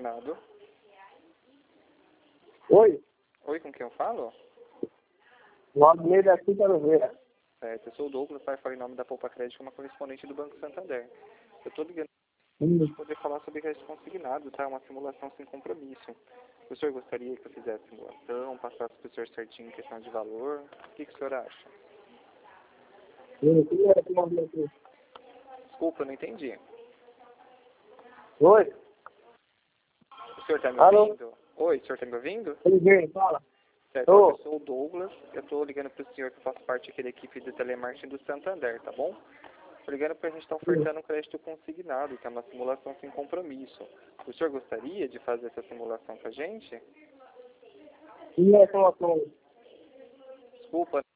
consignado. Oi, Oi, com quem eu falo? o Almeida aqui para ver. Certo, eu sou o Douglas, pai, falo em nome da Poupa Crédito, uma correspondente do Banco Santander. Eu estou ligando para poder falar sobre crédito consignado, tá? Uma simulação sem compromisso. O senhor gostaria que eu fizesse a simulação, passasse para o senhor certinho em questão de valor? O que o senhor acha? Desculpa, eu não entendi. Oi, O senhor está me alô? ouvindo? Oi, o senhor está me ouvindo? Tudo bem, fala. Certo, olha, eu sou o Douglas, eu estou ligando para o senhor que faz parte aqui da equipe de telemarketing do Santander, tá bom? Estou ligando para a gente estar ofertando um crédito consignado, que é uma simulação sem compromisso. O senhor gostaria de fazer essa simulação com a gente? E a informação? Desculpa,